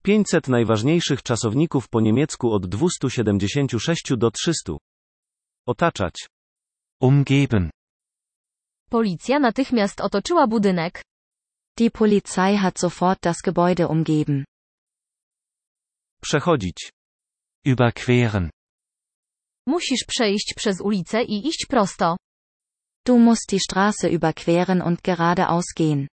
500 najważniejszych czasowników po niemiecku od 276 do 300. Otaczać. Umgeben. Policja natychmiast otoczyła budynek. Die Polizei hat sofort das Gebäude umgeben. Przechodzić. Überqueren. Musisz przejść przez ulicę i iść prosto. Du musst die Straße überqueren und geradeaus gehen.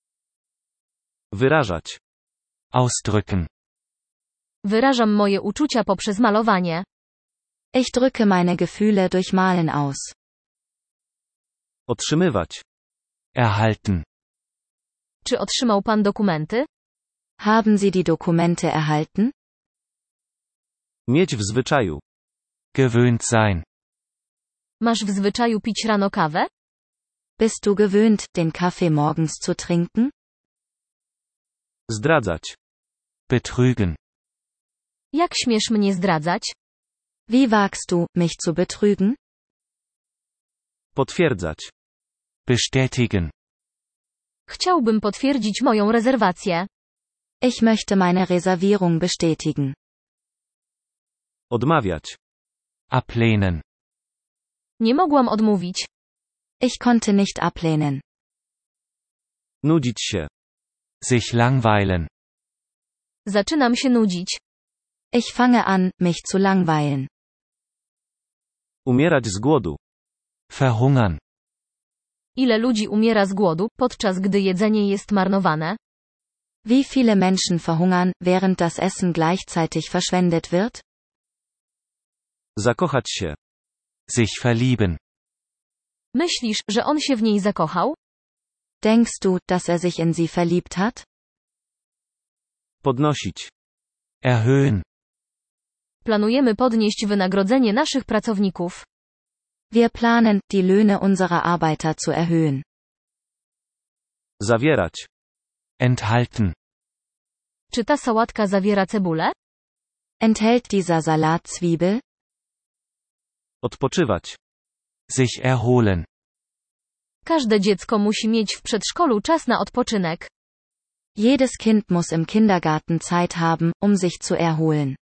Wyrażać. Ausdrücken. Wyrażam moje uczucia poprzez malowanie. Ich drücke meine Gefühle durch Malen aus. Otrzymywać. Erhalten. Czy otrzymał pan dokumenty? Haben Sie die Dokumente erhalten? Mieć w zwyczaju. Gewöhnt sein. Masz w zwyczaju pić rano kawę? Bist du gewöhnt, den Kaffee morgens zu trinken? Zdradzać. Betrügen. Jak śmiesz mnie zdradzać? Wie wagst du, mich zu betrügen? Potwierdzać. Bestätigen. Chciałbym potwierdzić moją rezerwację. Ich möchte meine Reservierung bestätigen. Odmawiać. Ablehnen. Nie mogłam odmówić. Ich konnte nicht ablehnen. Nudzić się. Sich langweilen. Zaczynam się nudzić. Ich fange an, mich zu langweilen. Umierać z głodu. Verhungern. Ile ludzi umiera z głodu, podczas gdy jedzenie jest marnowane? Wie viele Menschen verhungern, während das Essen gleichzeitig verschwendet wird? Zakochać się. Sich verlieben. Myślisz, że on się w niej zakochał? Denkst du, dass er sich in sie verliebt hat? Podnosić. Erhöhen. Planujemy podnieść wynagrodzenie naszych pracowników. Wir planen, die Löhne unserer Arbeiter zu erhöhen. Zawierać. Enthalten. Czy ta sałatka zawiera cebulę? Enthält dieser Salat Zwiebel? Odpoczywać. Sich erholen. Każde dziecko musi mieć w przedszkolu czas na odpoczynek. Jedes Kind muss im Kindergarten Zeit haben, um sich zu erholen.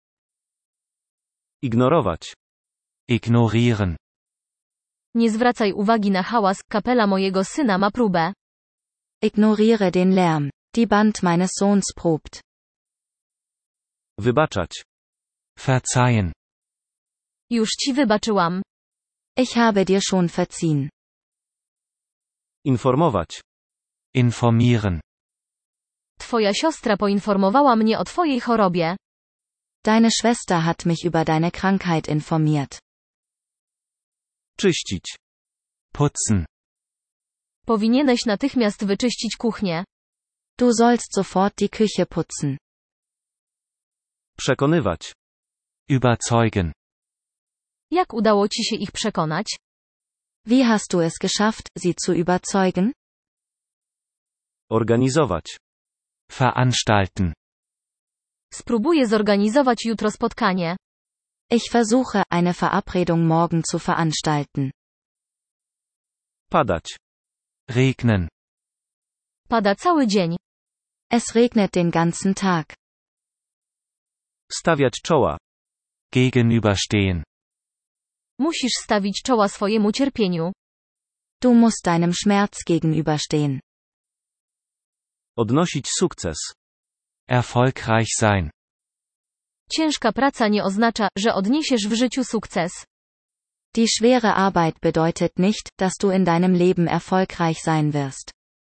Ignorować. Ignorieren. Nie zwracaj uwagi na hałas, kapela mojego syna ma próbę. Ignoriere den Lärm. Die Band meines Sohns probt. Wybaczać. Verzeihen. Już ci wybaczyłam. Ich habe dir schon verziehen. Informować. Informieren. Twoja siostra poinformowała mnie o twojej chorobie. Deine Schwester hat mich über deine Krankheit informiert. Czyścić. Putzen. Powinieneś natychmiast wyczyścić kuchnię. Du sollst sofort die Küche putzen. Przekonywać. Überzeugen. Jak udało ci się ich przekonać? Wie hast du es geschafft, sie zu überzeugen? Organizować. Veranstalten. Spróbuję zorganizować jutro spotkanie. Ich versuche, eine Verabredung morgen zu veranstalten. Padać. Regnen. Pada cały dzień. Es regnet den ganzen Tag. Stawiać czoła. Gegenüberstehen. Musisz stawić czoła swojemu cierpieniu. Du musst deinem Schmerz gegenüberstehen. Odnosić sukces. Erfolgreich sein. Ciężka praca nie oznacza, że odniesiesz w życiu sukces. Die schwere Arbeit bedeutet nicht, dass du in deinem Leben erfolgreich sein wirst.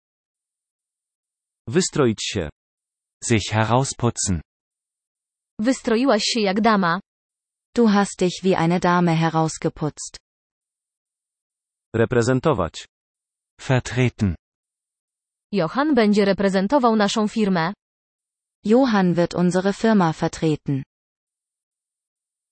Wystroić się. Sich herausputzen. Wystroiłaś się jak dama. Du hast dich wie eine Dame herausgeputzt. Reprezentować. Vertreten. Johann będzie reprezentował naszą firmę. Johann wird unsere Firma vertreten.